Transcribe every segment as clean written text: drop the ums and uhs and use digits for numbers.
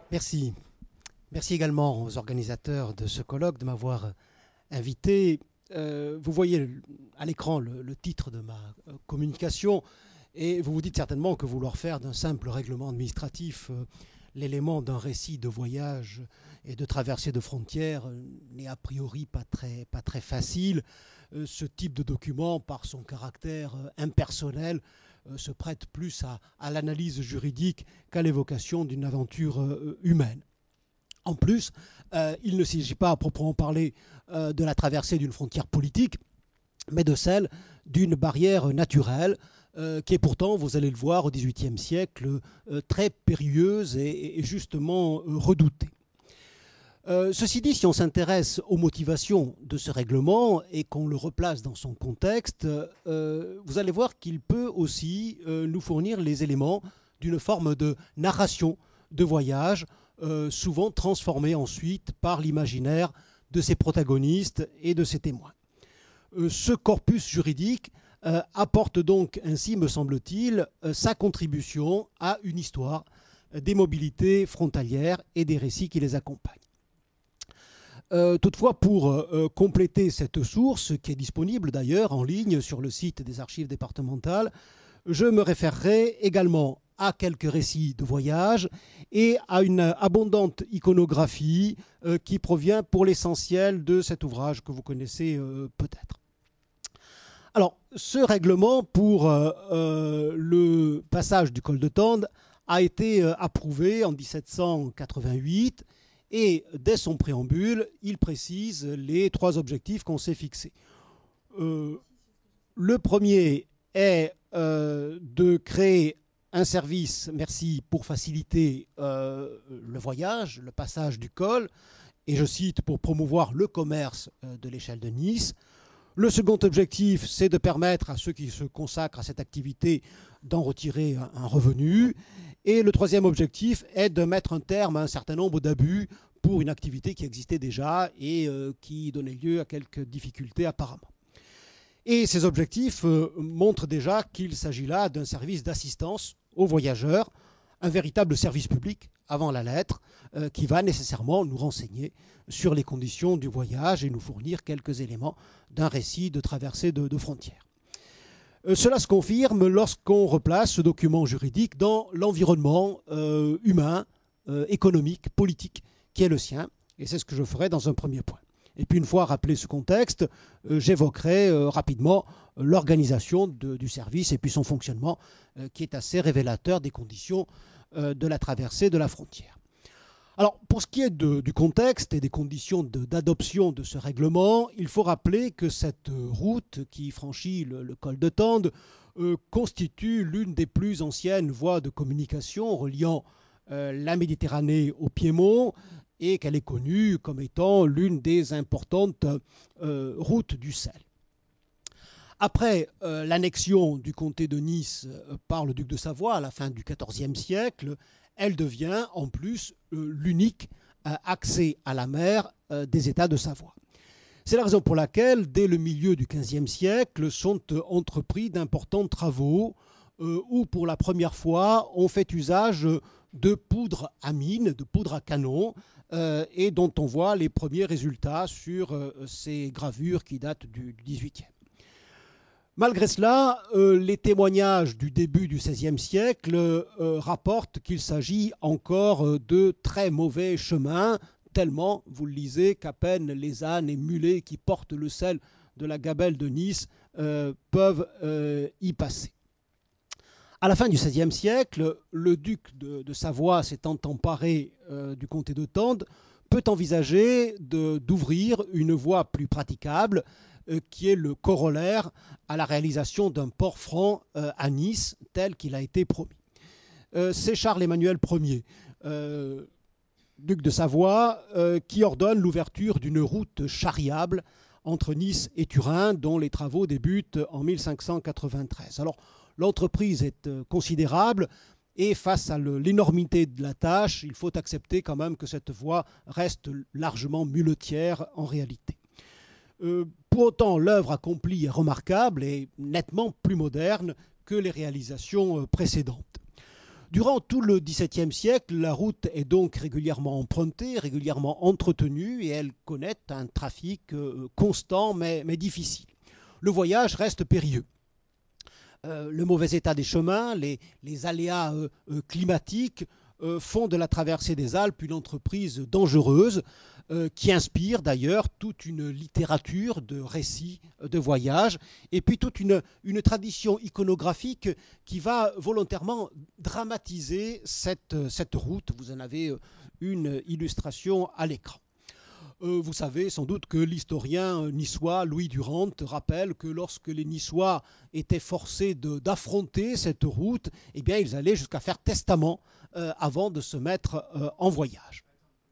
Merci. Merci également aux organisateurs de ce colloque de m'avoir invité. Vous voyez à l'écran le titre de ma communication et vous vous dites certainement que vouloir faire d'un simple règlement administratif l'élément d'un récit de voyage et de traversée de frontières n'est a priori pas très facile. Ce type de document, par son caractère impersonnel, se prête plus à l'analyse juridique qu'à l'évocation d'une aventure humaine. En plus, il ne s'agit pas à proprement parler de la traversée d'une frontière politique, mais de celle d'une barrière naturelle qui est pourtant, vous allez le voir, au XVIIIe siècle, très périlleuse et justement redoutée. Ceci dit, si on s'intéresse aux motivations de ce règlement et qu'on le replace dans son contexte, vous allez voir qu'il peut aussi nous fournir les éléments d'une forme de narration de voyage, souvent transformée ensuite par l'imaginaire de ses protagonistes et de ses témoins. Ce corpus juridique apporte donc ainsi, me semble-t-il, sa contribution à une histoire des mobilités frontalières et des récits qui les accompagnent. Toutefois, pour compléter cette source, qui est disponible d'ailleurs en ligne sur le site des archives départementales, je me référerai également à quelques récits de voyage et à une abondante iconographie qui provient pour l'essentiel de cet ouvrage que vous connaissez peut-être. Alors, ce règlement pour le passage du col de Tende a été approuvé en 1788 et dès son préambule, il précise les trois objectifs qu'on s'est fixés. Le premier est de créer un service, merci, pour faciliter le voyage, le passage du col, et je cite, pour promouvoir le commerce de l'échelle de Nice. Le second objectif, c'est de permettre à ceux qui se consacrent à cette activité d'en retirer un revenu. Et le troisième objectif est de mettre un terme à un certain nombre d'abus pour une activité qui existait déjà et qui donnait lieu à quelques difficultés apparemment. Et ces objectifs montrent déjà qu'il s'agit là d'un service d'assistance aux voyageurs, un véritable service public avant la lettre, qui va nécessairement nous renseigner sur les conditions du voyage et nous fournir quelques éléments d'un récit de traversée de frontières. Cela se confirme lorsqu'on replace ce document juridique dans l'environnement humain, économique, politique qui est le sien, et c'est ce que je ferai dans un premier point. Et puis une fois rappelé ce contexte, j'évoquerai rapidement l'organisation du service et puis son fonctionnement qui est assez révélateur des conditions de la traversée de la frontière. Alors, pour ce qui est du contexte et des conditions d'adoption de ce règlement, il faut rappeler que cette route qui franchit le col de Tende constitue l'une des plus anciennes voies de communication reliant la Méditerranée au Piémont et qu'elle est connue comme étant l'une des importantes routes du sel. Après l'annexion du comté de Nice par le duc de Savoie à la fin du XIVe siècle, elle devient en plus l'unique accès à la mer des États de Savoie. C'est la raison pour laquelle, dès le milieu du XVe siècle, sont entrepris d'importants travaux où, pour la première fois, on fait usage de poudre à mine, de poudre à canon, et dont on voit les premiers résultats sur ces gravures qui datent du XVIIIe. Malgré cela, les témoignages du début du XVIe siècle rapportent qu'il s'agit encore de très mauvais chemins, tellement, vous le lisez, qu'à peine les ânes et mulets qui portent le sel de la gabelle de Nice peuvent y passer. À la fin du XVIe siècle, le duc de Savoie s'étant emparé du comté de Tende, peut envisager d'ouvrir une voie plus praticable qui est le corollaire à la réalisation d'un port franc à Nice, tel qu'il a été promis. C'est Charles-Emmanuel Ier, duc de Savoie, qui ordonne l'ouverture d'une route charriable entre Nice et Turin, dont les travaux débutent en 1593. Alors, l'entreprise est considérable et face à l'énormité de la tâche, il faut accepter quand même que cette voie reste largement muletière en réalité. Pour autant, l'œuvre accomplie est remarquable et nettement plus moderne que les réalisations précédentes. Durant tout le XVIIe siècle, la route est donc régulièrement empruntée, régulièrement entretenue, et elle connaît un trafic constant mais difficile. Le voyage reste périlleux. Le mauvais état des chemins, les aléas climatiques font de la traversée des Alpes une entreprise dangereuse qui inspire d'ailleurs toute une littérature de récits de voyage et puis toute une tradition iconographique qui va volontairement dramatiser cette route. Vous en avez une illustration à l'écran. Vous savez sans doute que l'historien niçois Louis Durand rappelle que lorsque les Niçois étaient forcés d'affronter cette route, eh bien, ils allaient jusqu'à faire testament avant de se mettre en voyage.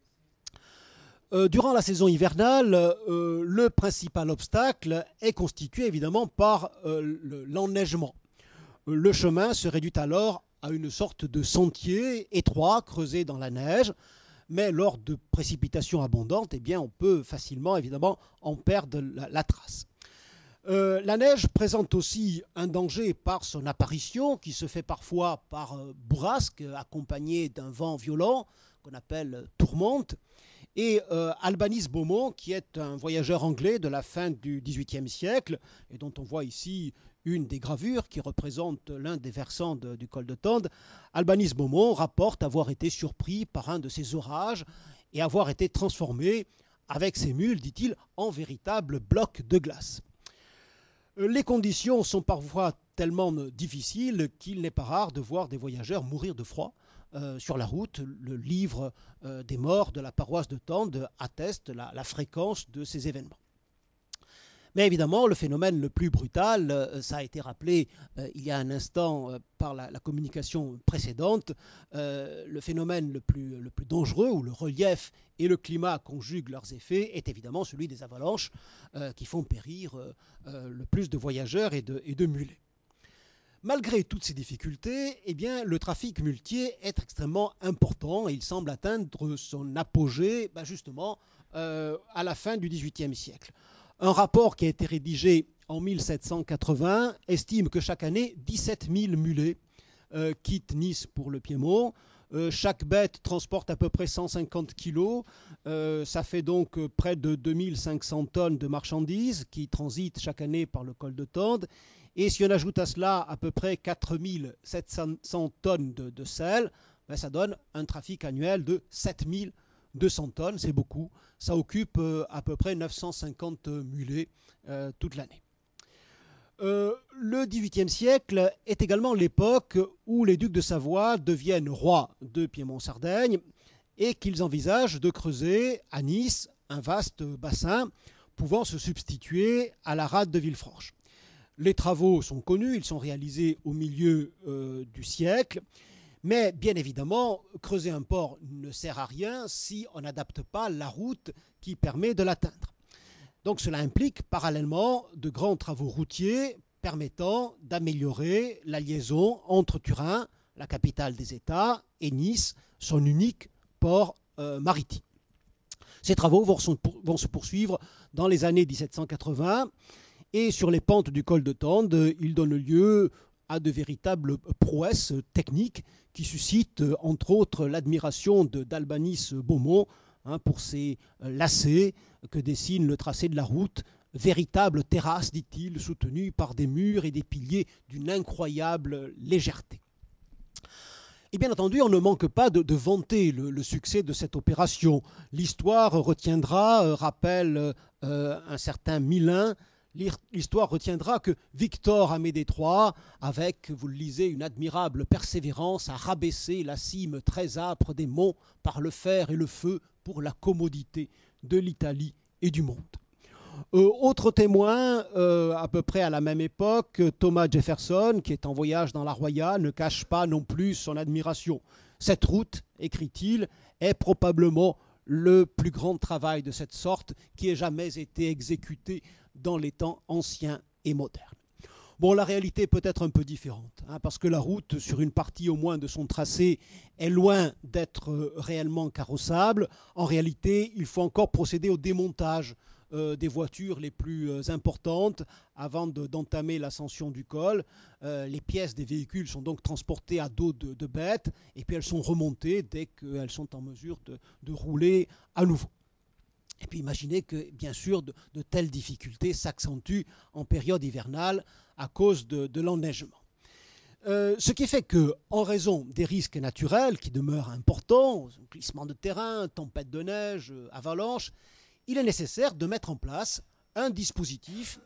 Durant la saison hivernale, le principal obstacle est constitué évidemment par l'enneigement. Le chemin se réduit alors à une sorte de sentier étroit creusé dans la neige. Mais lors de précipitations abondantes, eh bien, on peut facilement, évidemment, en perdre la trace. La neige présente aussi un danger par son apparition, qui se fait parfois par bourrasque, accompagnée d'un vent violent, qu'on appelle tourmente. Et Albanus Beaumont, qui est un voyageur anglais de la fin du XVIIIe siècle, et dont on voit ici une des gravures qui représente l'un des versants du col de Tende, Albanus Beaumont rapporte avoir été surpris par un de ces orages et avoir été transformé avec ses mules, dit-il, en véritables blocs de glace. Les conditions sont parfois tellement difficiles qu'il n'est pas rare de voir des voyageurs mourir de froid sur la route. Le livre des morts de la paroisse de Tende atteste la fréquence de ces événements. Mais évidemment, le phénomène le plus brutal, ça a été rappelé il y a un instant par la communication précédente, le phénomène le plus dangereux, où le relief et le climat conjuguent leurs effets, est évidemment celui des avalanches qui font périr le plus de voyageurs et de mulets. Malgré toutes ces difficultés, eh bien, le trafic muletier est extrêmement important et il semble atteindre son apogée justement à la fin du XVIIIe siècle. Un rapport qui a été rédigé en 1780 estime que chaque année, 17 000 mulets quittent Nice pour le Piémont. Chaque bête transporte à peu près 150 kilos. Ça fait donc près de 2500 tonnes de marchandises qui transitent chaque année par le col de Tende. Et si on ajoute à cela à peu près 4700 tonnes de sel, ça donne un trafic annuel de 7200 tonnes. C'est beaucoup. Ça occupe à peu près 950 mulets toute l'année. Le XVIIIe siècle est également l'époque où les ducs de Savoie deviennent rois de Piémont-Sardaigne et qu'ils envisagent de creuser à Nice un vaste bassin pouvant se substituer à la rade de Villefranche. Les travaux sont connus, ils sont réalisés au milieu du siècle, mais bien évidemment, creuser un port ne sert à rien si on n'adapte pas la route qui permet de l'atteindre. Donc cela implique parallèlement de grands travaux routiers permettant d'améliorer la liaison entre Turin, la capitale des États, et Nice, son unique port maritime. Ces travaux vont se poursuivre dans les années 1780 et sur les pentes du col de Tende, ils donnent lieu à de véritables prouesses techniques qui suscitent entre autres l'admiration d'Albanus Beaumont pour ses lacets que dessine le tracé de la route, véritable terrasse, dit-il, soutenue par des murs et des piliers d'une incroyable légèreté. Et bien entendu, on ne manque pas de vanter le succès de cette opération. L'histoire retiendra, rappelle un certain Milin, l'histoire retiendra que Victor Amédée III, avec, vous le lisez, une admirable persévérance, a rabaissé la cime très âpre des monts par le fer et le feu pour la commodité de l'Italie et du monde. Autre témoin, à peu près à la même époque, Thomas Jefferson, qui est en voyage dans la Royale, ne cache pas non plus son admiration. Cette route, écrit-il, est probablement le plus grand travail de cette sorte qui ait jamais été exécuté dans les temps anciens et modernes. Bon, la réalité est peut-être un peu différente, parce que la route, sur une partie au moins de son tracé, est loin d'être réellement carrossable. En réalité, il faut encore procéder au démontage des voitures les plus importantes avant d'entamer l'ascension du col. Les pièces des véhicules sont donc transportées à dos de bêtes et puis elles sont remontées dès qu'elles sont en mesure de rouler à nouveau. Et puis imaginez que, bien sûr, de telles difficultés s'accentuent en période hivernale à cause de l'enneigement. Ce qui fait qu'en raison des risques naturels qui demeurent importants, glissement de terrain, tempête de neige, avalanche, il est nécessaire de mettre en place un dispositif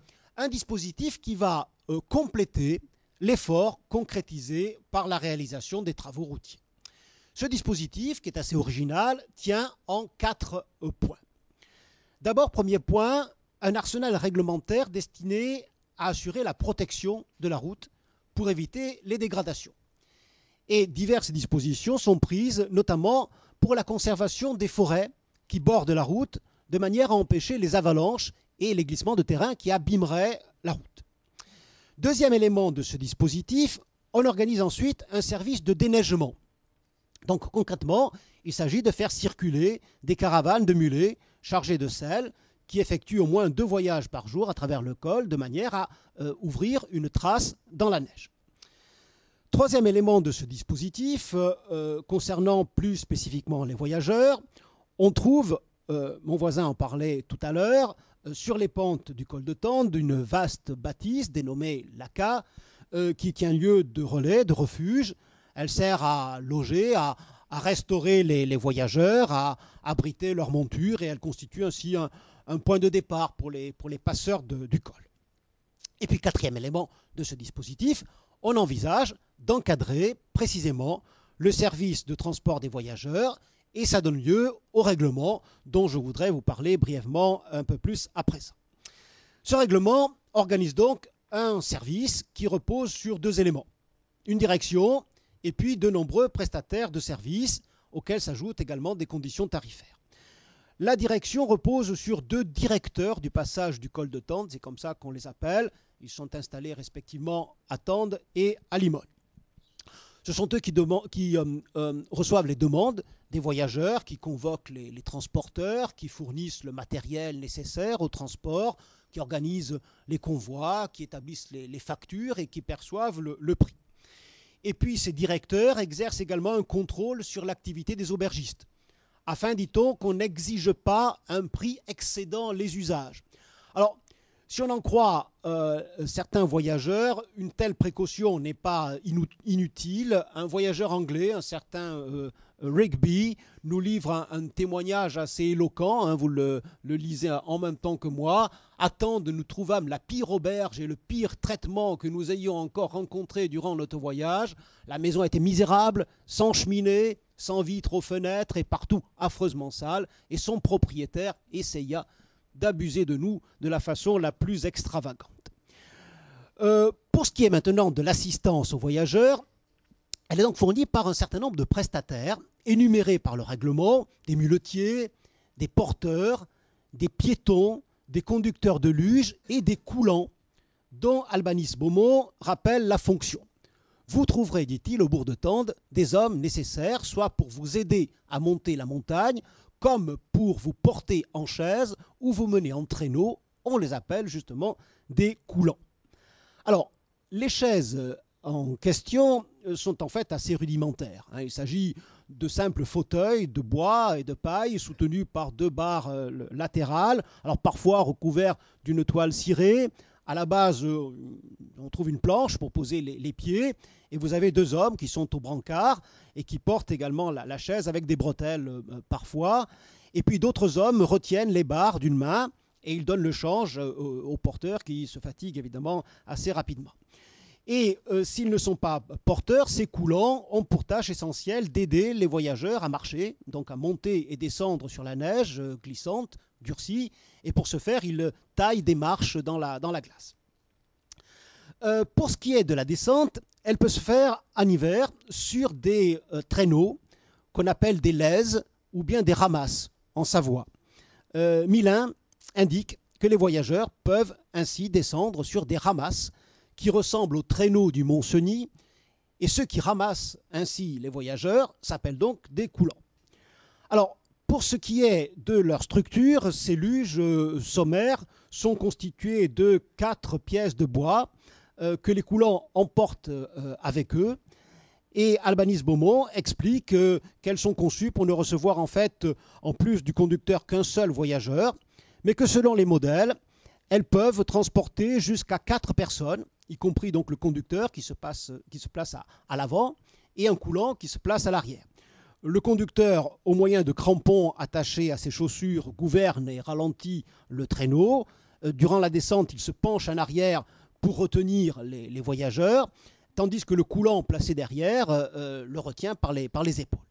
qui va compléter l'effort concrétisé par la réalisation des travaux routiers. Ce dispositif, qui est assez original, tient en 4 points. D'abord, premier point, un arsenal réglementaire destiné à assurer la protection de la route pour éviter les dégradations. Et diverses dispositions sont prises, notamment pour la conservation des forêts qui bordent la route, de manière à empêcher les avalanches et les glissements de terrain qui abîmeraient la route. Deuxième élément de ce dispositif, on organise ensuite un service de déneigement. Donc concrètement, il s'agit de faire circuler des caravanes de mulets chargés de sel qui effectuent au moins 2 voyages par jour à travers le col de manière à ouvrir une trace dans la neige. Troisième élément de ce dispositif, concernant plus spécifiquement les voyageurs, on trouve, mon voisin en parlait tout à l'heure, sur les pentes du col de Tende, une vaste bâtisse dénommée l'ACA, qui tient lieu de relais, de refuge. Elle sert à loger, à restaurer les voyageurs, à abriter leurs montures, et elle constitue ainsi un point de départ pour les passeurs du col. Et puis, quatrième élément de ce dispositif, on envisage d'encadrer précisément le service de transport des voyageurs, et ça donne lieu au règlement dont je voudrais vous parler brièvement un peu plus à présent. Ce règlement organise donc un service qui repose sur 2 éléments. Une direction et puis de nombreux prestataires de services auxquels s'ajoutent également des conditions tarifaires. La direction repose sur 2 directeurs du passage du col de Tende, c'est comme ça qu'on les appelle. Ils sont installés respectivement à Tende et à Limoges. Ce sont eux qui reçoivent les demandes des voyageurs, qui convoquent les transporteurs, qui fournissent le matériel nécessaire au transport, qui organisent les convois, qui établissent les factures et qui perçoivent le prix. Et puis ces directeurs exercent également un contrôle sur l'activité des aubergistes, afin, dit-on, qu'on n'exige pas un prix excédant les usages. Alors, si on en croit certains voyageurs, une telle précaution n'est pas inutile. Un voyageur anglais, un certain Rigby, nous livre un témoignage assez éloquent, hein, vous le lisez en même temps que moi. À Tende, nous trouvâmes la pire auberge et le pire traitement que nous ayons encore rencontré durant notre voyage. La maison était misérable, sans cheminée, sans vitres aux fenêtres et partout affreusement sale. Et son propriétaire essaya d'abuser de nous de la façon la plus extravagante. Pour ce qui est maintenant de l'assistance aux voyageurs, elle est donc fournie par un certain nombre de prestataires énumérés par le règlement, des muletiers, des porteurs, des piétons, des conducteurs de luge et des coulants, dont Albanus Beaumont rappelle la fonction. Vous trouverez, dit-il, au bourg de Tende, des hommes nécessaires, soit pour vous aider à monter la montagne, comme pour vous porter en chaise ou vous mener en traîneau. On les appelle justement des coulants. Alors, les chaises en question sont en fait assez rudimentaires. Il s'agit de simples fauteuils de bois et de paille soutenus par 2 barres latérales, alors parfois recouverts d'une toile cirée. À la base, on trouve une planche pour poser les pieds, et vous avez 2 hommes qui sont au brancard et qui portent également la chaise avec des bretelles parfois. Et puis d'autres hommes retiennent les barres d'une main et ils donnent le change aux porteurs qui se fatiguent évidemment assez rapidement. Et s'ils ne sont pas porteurs, ces coulants ont pour tâche essentielle d'aider les voyageurs à marcher, donc à monter et descendre sur la neige glissante, durcie, et pour ce faire, ils taillent des marches dans la glace. Pour ce qui est de la descente, elle peut se faire en hiver sur des traîneaux qu'on appelle des lèzes ou bien des ramasses en Savoie. Milin indique que les voyageurs peuvent ainsi descendre sur des ramasses qui ressemblent aux traîneaux du Mont Cenis, et ceux qui ramassent ainsi les voyageurs s'appellent donc des coulants. Alors, Pour ce qui est de leur structure, ces luges sommaires sont constituées de 4 pièces de bois que les coulants emportent avec eux. Et Albaniz Beaumont explique qu'elles sont conçues pour ne recevoir en fait, en plus du conducteur, qu'un seul voyageur, mais que selon les modèles, elles peuvent transporter jusqu'à 4 personnes, y compris donc le conducteur qui se place à l'avant et un coulant qui se place à l'arrière. Le conducteur, au moyen de crampons attachés à ses chaussures, gouverne et ralentit le traîneau. Durant la descente, il se penche en arrière pour retenir les voyageurs, tandis que le coulant placé derrière le retient par les épaules.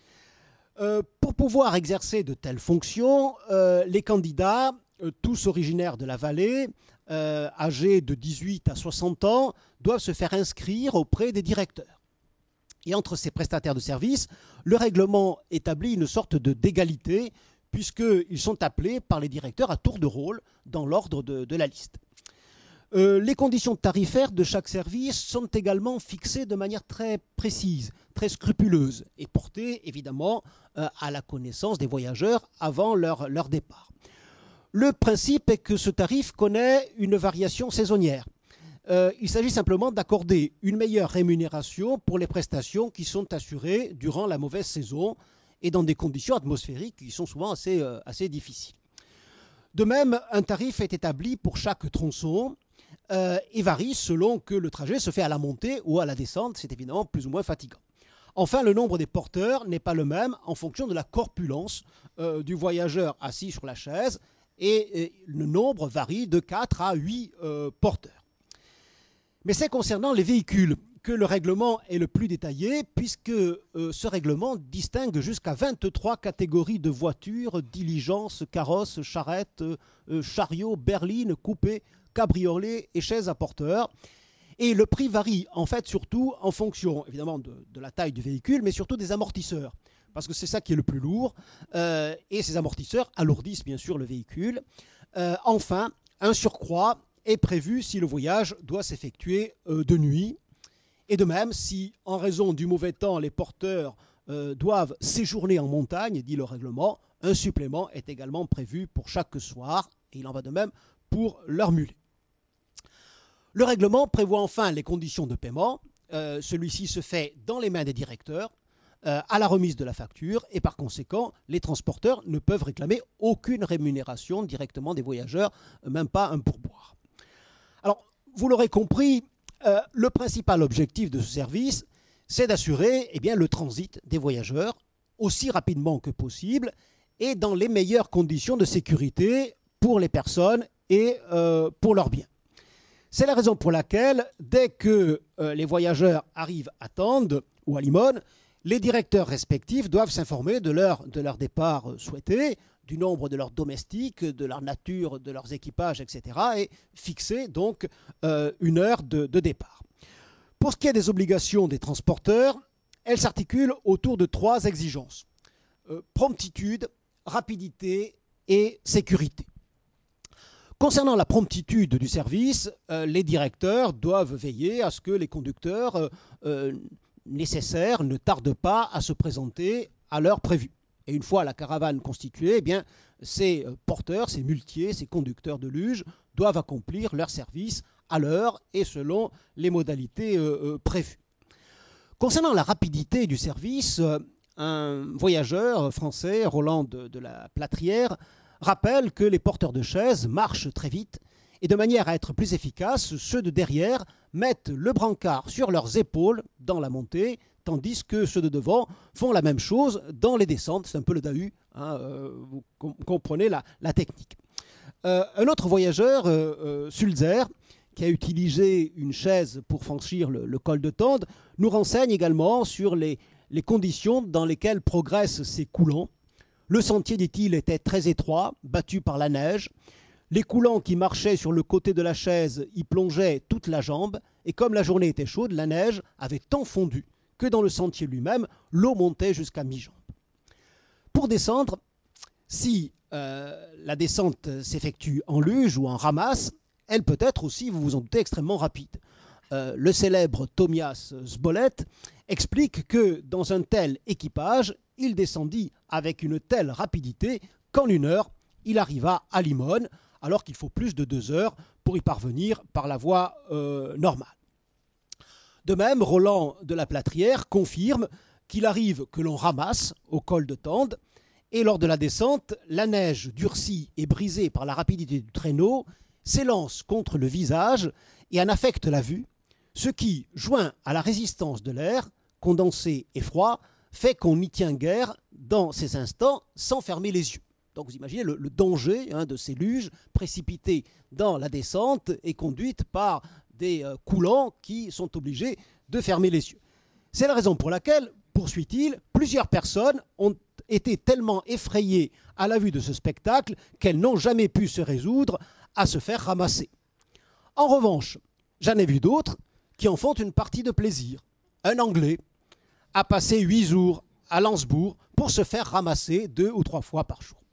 Pour pouvoir exercer de telles fonctions, les candidats, tous originaires de la vallée, âgés de 18 à 60 ans, doivent se faire inscrire auprès des directeurs. Et entre ces prestataires de services, le règlement établit une sorte d'égalité, puisqu'ils sont appelés par les directeurs à tour de rôle dans l'ordre de la liste. Les conditions tarifaires de chaque service sont également fixées de manière très précise, très scrupuleuse, et portées évidemment à la connaissance des voyageurs avant leur départ. Le principe est que ce tarif connaît une variation saisonnière. Il s'agit simplement d'accorder une meilleure rémunération pour les prestations qui sont assurées durant la mauvaise saison et dans des conditions atmosphériques qui sont souvent assez difficiles. De même, un tarif est établi pour chaque tronçon et varie selon que le trajet se fait à la montée ou à la descente. C'est évidemment plus ou moins fatigant. Enfin, le nombre des porteurs n'est pas le même en fonction de la corpulence du voyageur assis sur la chaise, et le nombre varie de 4 à 8 porteurs. Mais c'est concernant les véhicules que le règlement est le plus détaillé, puisque ce règlement distingue jusqu'à 23 catégories de voitures, diligences, carrosses, charrettes, chariots, berlines, coupés, cabriolets et chaises à porteurs. Et le prix varie en fait surtout en fonction évidemment de la taille du véhicule, mais surtout des amortisseurs, parce que c'est ça qui est le plus lourd, et ces amortisseurs alourdissent bien sûr le véhicule. Enfin, un surcroît est prévu si le voyage doit s'effectuer de nuit. Et de même, si en raison du mauvais temps, les porteurs doivent séjourner en montagne, dit le règlement, un supplément est également prévu pour chaque soir, et il en va de même pour leur mulet. Le règlement prévoit enfin les conditions de paiement. Celui-ci se fait dans les mains des directeurs, à la remise de la facture, et par conséquent, les transporteurs ne peuvent réclamer aucune rémunération directement des voyageurs, même pas un pourboire. Alors, vous l'aurez compris, le principal objectif de ce service, c'est d'assurer le transit des voyageurs aussi rapidement que possible et dans les meilleures conditions de sécurité pour les personnes et pour leurs biens. C'est la raison pour laquelle, dès que les voyageurs arrivent à Tende ou à Limone, les directeurs respectifs doivent s'informer de leur départ souhaité, du nombre de leurs domestiques, de leur nature, de leurs équipages, etc. et fixer donc une heure de départ. Pour ce qui est des obligations des transporteurs, elles s'articulent autour de 3 exigences. Promptitude, rapidité et sécurité. Concernant la promptitude du service, les directeurs doivent veiller à ce que les conducteurs nécessaires ne tardent pas à se présenter à l'heure prévue. Et une fois la caravane constituée, ces porteurs, ces muletiers, ces conducteurs de luge doivent accomplir leur service à l'heure et selon les modalités prévues. Concernant la rapidité du service, un voyageur français, Roland de la Plâtrière, rappelle que les porteurs de chaises marchent très vite et de manière à être plus efficaces, ceux de derrière mettent le brancard sur leurs épaules dans la montée, tandis que ceux de devant font la même chose dans les descentes. C'est un peu le Dahu, vous comprenez la technique. Un autre voyageur, Sulzer, qui a utilisé une chaise pour franchir le col de Tende, nous renseigne également sur les conditions dans lesquelles progressent ces coulants. Le sentier, dit-il, était très étroit, battu par la neige. Les coulants qui marchaient sur le côté de la chaise y plongeaient toute la jambe, et comme la journée était chaude, la neige avait tant fondu que dans le sentier lui-même, l'eau montait jusqu'à mi-jambe. Pour descendre, si la descente s'effectue en luge ou en ramasse, elle peut être aussi, vous vous en doutez, extrêmement rapide. Le célèbre Tomias Smollett explique que dans un tel équipage, il descendit avec une telle rapidité qu'en 1 heure, il arriva à Limone, alors qu'il faut plus de 2 heures pour y parvenir par la voie normale. De même, Roland de la Plâtrière confirme qu'il arrive que l'on ramasse au col de Tende, et lors de la descente, la neige durcie et brisée par la rapidité du traîneau s'élance contre le visage et en affecte la vue, ce qui, joint à la résistance de l'air, condensé et froid, fait qu'on n'y tient guère dans ces instants sans fermer les yeux. Donc vous imaginez le danger de ces luges précipitées dans la descente et conduites par des coulants qui sont obligés de fermer les yeux. C'est la raison pour laquelle, poursuit-il, plusieurs personnes ont été tellement effrayées à la vue de ce spectacle qu'elles n'ont jamais pu se résoudre à se faire ramasser. En revanche, j'en ai vu d'autres qui en font une partie de plaisir. Un Anglais a passé 8 jours à Landsbourg pour se faire ramasser 2 ou 3 fois par jour.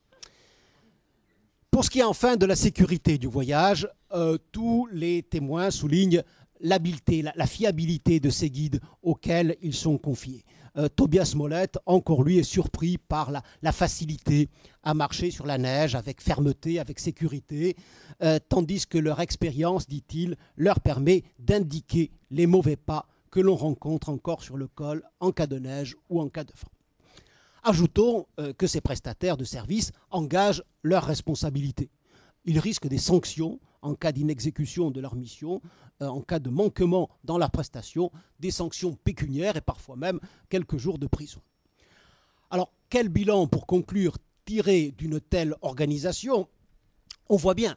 Pour ce qui est enfin de la sécurité du voyage, tous les témoins soulignent l'habileté, la fiabilité de ces guides auxquels ils sont confiés. Tobias Smollett, encore lui, est surpris par la facilité à marcher sur la neige avec fermeté, avec sécurité, tandis que leur expérience, dit-il, leur permet d'indiquer les mauvais pas que l'on rencontre encore sur le col en cas de neige ou en cas de vent. Ajoutons que ces prestataires de services engagent leurs responsabilités. Ils risquent des sanctions en cas d'inexécution de leur mission, en cas de manquement dans leur prestation, des sanctions pécuniaires et parfois même quelques jours de prison. Alors, quel bilan, pour conclure, tirer d'une telle organisation? On voit bien,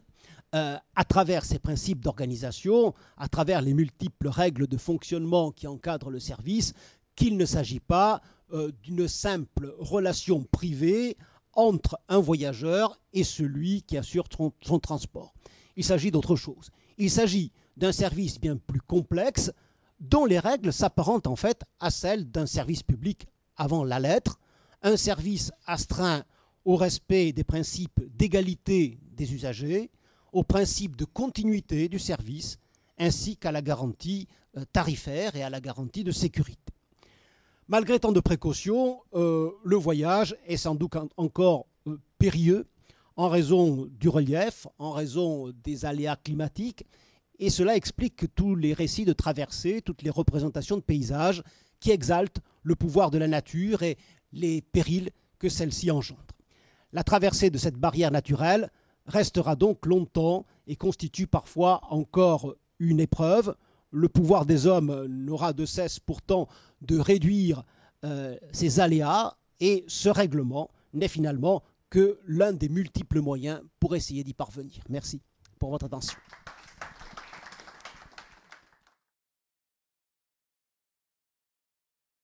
à travers ces principes d'organisation, à travers les multiples règles de fonctionnement qui encadrent le service, qu'il ne s'agit pas d'une simple relation privée entre un voyageur et celui qui assure son transport. Il s'agit d'autre chose. Il s'agit d'un service bien plus complexe dont les règles s'apparentent en fait à celles d'un service public avant la lettre, un service astreint au respect des principes d'égalité des usagers, au principe de continuité du service, ainsi qu'à la garantie tarifaire et à la garantie de sécurité. Malgré tant de précautions, le voyage est sans doute encore périlleux en raison du relief, en raison des aléas climatiques, et cela explique tous les récits de traversées, toutes les représentations de paysages qui exaltent le pouvoir de la nature et les périls que celle-ci engendre. La traversée de cette barrière naturelle restera donc longtemps et constitue parfois encore une épreuve. Le pouvoir des hommes n'aura de cesse pourtant de réduire ces aléas, et ce règlement n'est finalement que l'un des multiples moyens pour essayer d'y parvenir. Merci pour votre attention.